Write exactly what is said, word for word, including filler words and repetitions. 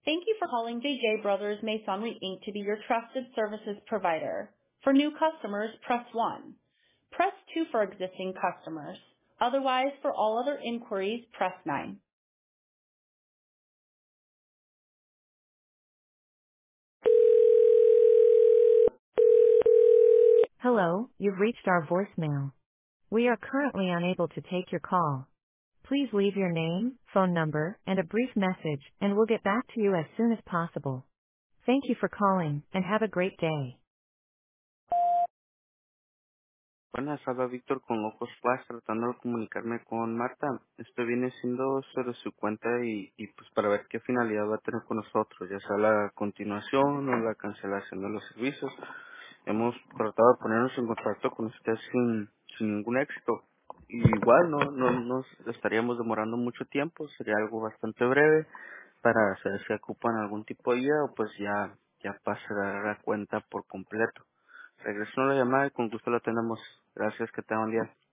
Thank you for calling J J Brothers Masonry Incorporated to be your trusted services provider. For new customers, press one. Press two for existing customers. Otherwise, for all other inquiries, press nine. Hello, you've reached our voicemail. We are currently unable to take your call. Please leave your name, phone number, and a brief message, and we'll get back to you as soon as possible. Thank you for calling, and have a great day. Buenas, habla Víctor con Locos Plus, tratando de comunicarme con Marta. Esto viene siendo sobre su cuenta y, y pues para ver qué finalidad va a tener con nosotros, ya sea la continuación o la cancelación de los servicios. Hemos tratado de ponernos en contacto con usted sin, sin ningún éxito. Y igual no, no nos estaríamos demorando mucho tiempo, sería algo bastante breve para saber si ocupan algún tipo de guía o pues ya, ya pasará la cuenta por completo. Regresó la llamada y con gusto la tenemos. Gracias, que tengan un día.